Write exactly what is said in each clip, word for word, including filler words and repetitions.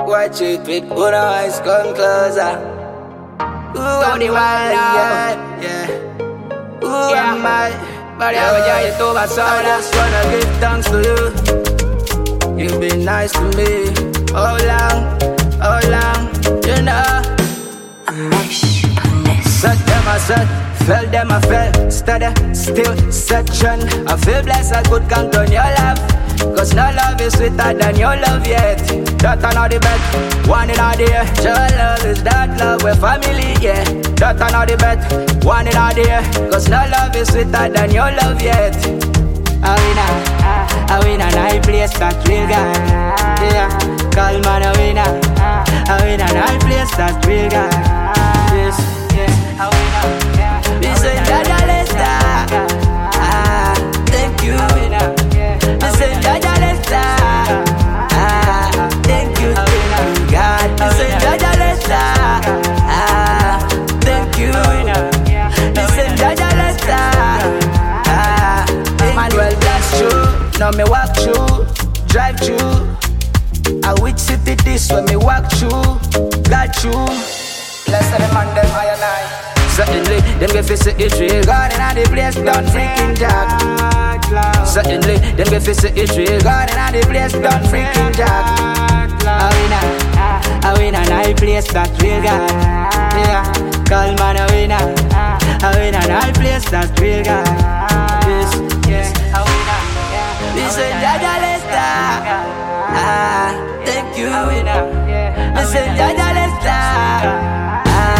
watch it with one eyes, come closer. Ooh, I'm the wild, yeah, yeah. Ooh, yeah. I'm mad, but yeah, but yeah, you told my son. I just wanna give thanks to you. You've been nice to me. How long, how long, you know? I'm nice on this. Set them I said, fell them I fell. Steady, still, section. I feel blessed I could count on your love. Cause no love is sweeter than your love yet. That another bet, one in a day. Your love is that love, we're family, yeah. That another bet, one in a day. Cause no love is sweeter than your love yet. I win a, I win a night place that real guy. Yeah, call man a winner. I win a night place that real guy. Yes, yes, I win a. This is Jaja Lester. Ah, thank you. This is Jaja Lester. Ah, thank you, thank you, God. This is Jaja Lester. Ah, thank you. This is Jaja Lester. Ah, Manuel bless you. Now me walk through, drive through. I which city this when me walk through, got you. Bless the man them high and high. Certainly, them get fi see it real God and the place done freaking jack. Certainly, them get fi see it real God and the place done freaking jack. I win a, I win a night place that real God. Yeah, call man a winner. I win a night place that real God. Yes, yes, I win a. This is Jaja Lester. Ah, thank you. This is Jaja Lester.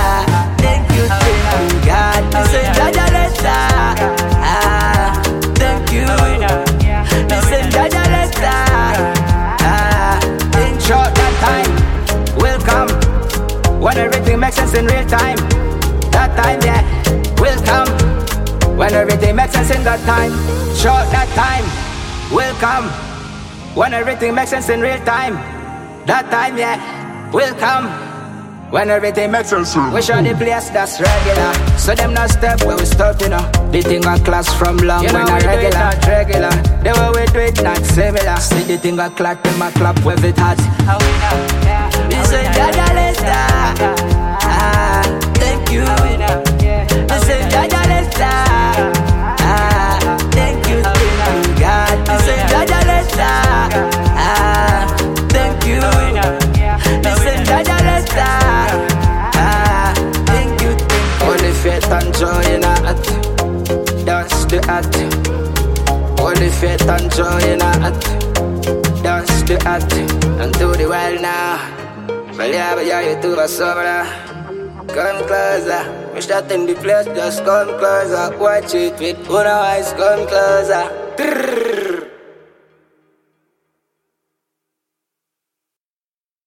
God, this is Jaja Lester. Ah, thank you. This is Jaja Lester. Ah, in short that time will come when everything makes sense in real time. That time, yeah, will come when everything makes sense in that time. Short that time will come when everything makes sense in real time. That time, yeah, will come when everything makes sense. We show the place that's regular, so them not step where we stop, you know. The thing a class from long you when a regular, not regular. The way we do it not similar. See the thing a clap, them a clap with it hot. This is Jaja Lester. Ah, thank you. This is Jaja Lester. Ah, thank you, thank you, God. This is Jaja Lester. Ah, thank you. This is Jaja Lester. Faith and joy in our heart, that's the act. Only faith and joy in our heart, that's the act. And to the world now, well yeah, but yeah, you to the summer. Come closer, wish that in the place, just come closer. Watch it with one eyes, come closer.